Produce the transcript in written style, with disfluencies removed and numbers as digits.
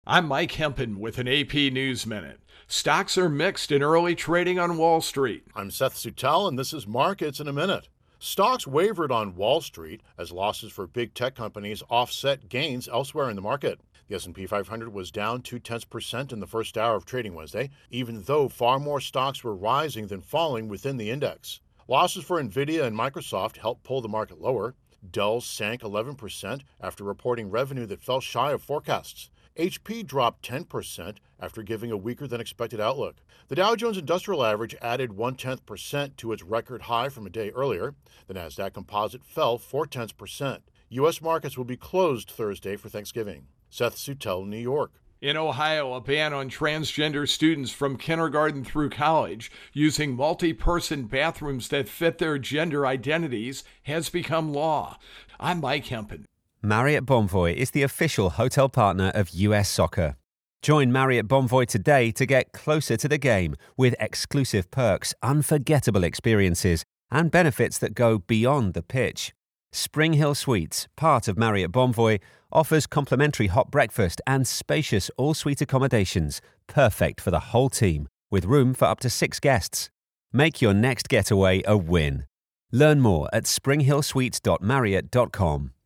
I'm Mike Hempen with an AP News Minute. Stocks are mixed in early trading on Wall Street. I'm Seth Suttel, and this is Markets in a Minute. Stocks wavered on Wall Street as losses for big tech companies offset gains elsewhere in the market. The S&P 500 was down 0.2% in the first hour of trading Wednesday, even though far more stocks were rising than falling within the index. Losses for Nvidia and Microsoft helped pull the market lower. Dell sank 11% after reporting revenue that fell shy of forecasts. HP dropped 10% after giving a weaker than expected outlook. The Dow Jones Industrial Average added 0.1% to its record high from a day earlier. The Nasdaq Composite fell 0.4%. U.S. markets will be closed Thursday for Thanksgiving. Seth Suttel, New York. In Ohio, a ban on transgender students from kindergarten through college using multi-person bathrooms that fit their gender identities has become law. I'm Mike Hempen. Marriott Bonvoy is the official hotel partner of US Soccer. Join Marriott Bonvoy today to get closer to the game with exclusive perks, unforgettable experiences, and benefits that go beyond the pitch. Spring Hill Suites, part of Marriott Bonvoy, offers complimentary hot breakfast and spacious all-suite accommodations, perfect for the whole team, with room for up to 6 guests. Make your next getaway a win. Learn more at springhillsuites.marriott.com.